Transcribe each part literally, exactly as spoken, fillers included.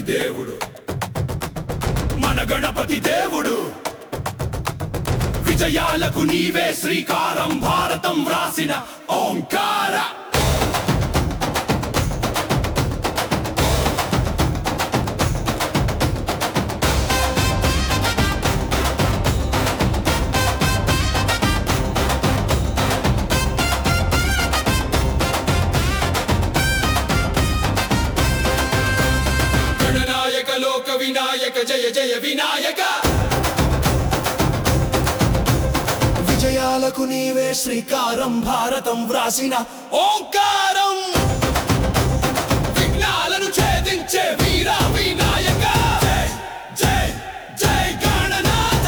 దేవుడు మన గణపతి దేవుడు విజయాలకు నీవే శ్రీకారం భారతం వ్రాసిన ఓంకార గణనాయక లోక వినాయక జయ జయ వినాయక విజయాలకు నీవే శ్రీకారం భారతం వ్రాసిన ఓంకారం విఘ్నాలను ఛేదించే వీర వినాయక జై జై జై గణనాథ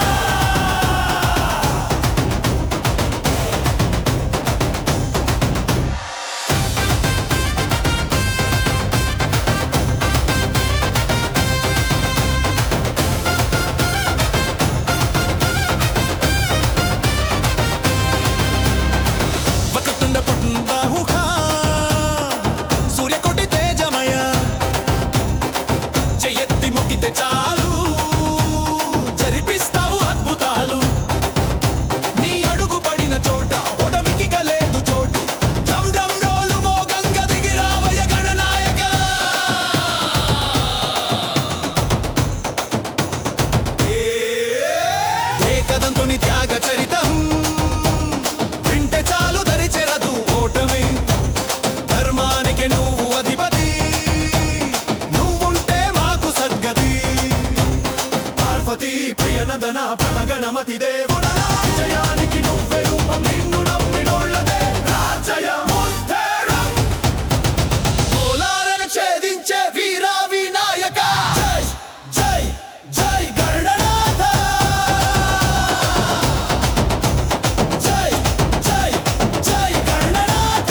చాలు జరిపిస్తావు అద్భుతాలు నీ అడుగు పడిన చోట ఒడమికి కలేదు చోటు డమ్ డమ్ డోలు మోగంగ దిగి రావయ్య గణనాయక ఏకదంతుని త్యాగ చరితం వింటే చాలు దరి చెరదు ఓటమి ధర్మానికి నువ్వు అధిపతి ప్రియనందన ప్రణగణమతి దేవుడా విజయానికి నువ్వే రూపం నిన్ను నమ్మినోళ్ళదే రాజయముత్తరం మూలాలను ఛేదించే వీర వినాయక జై జై జై గణనాథ జై జై జై గణనాథ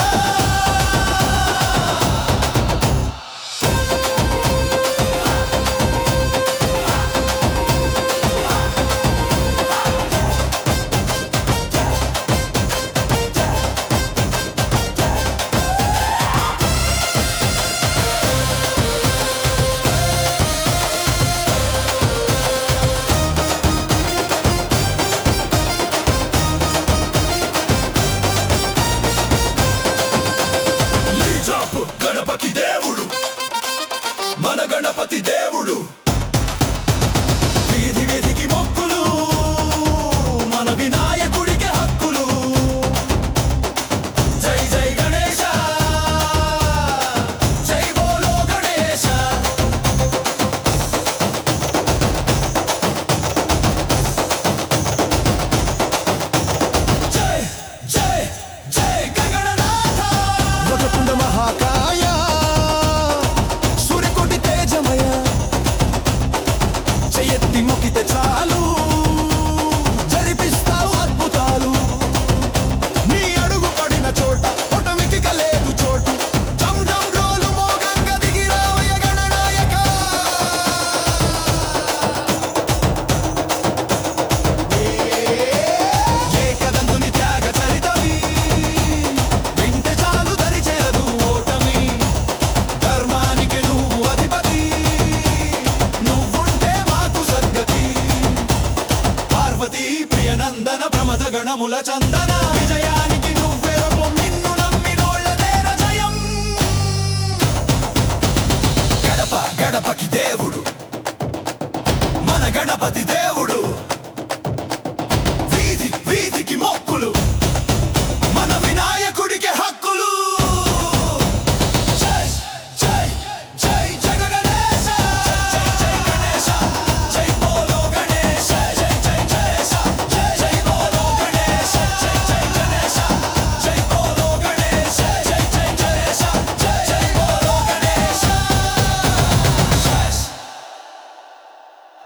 గణపతి దేవుడు మన గణపతి దేవుడు వీధి వీధికి మొక్కులు మన వినాయకుడికి హక్కులు జై జై గణేశ జై బోలో గణేశ జై జై జై గణనాథ వదకుండ మహాకాయ చెయ్యెత్తి మొక్కితే చాలు జరిపిస్తావు అద్భుతాలు నీ అడుగు పడిన చోట ఒటమికి కలేదు చోటు డమ్ డమ్ డోలు మోగంగ దిగి రావయ్య గణనాయక ఏకదంతుని త్యాగ చరితవి వింటే చాలు దరి చేరదు ఓటమి ధర్మానికి నువ్వు అధిపతి ప్రియనందన ప్రమద గణముల చందన విజయానికి నువ్వే రూపం నిన్ను నమ్మినోళ్ళదే జయం గడప గడపకి దేవుడు మన గణపతి దేవుడు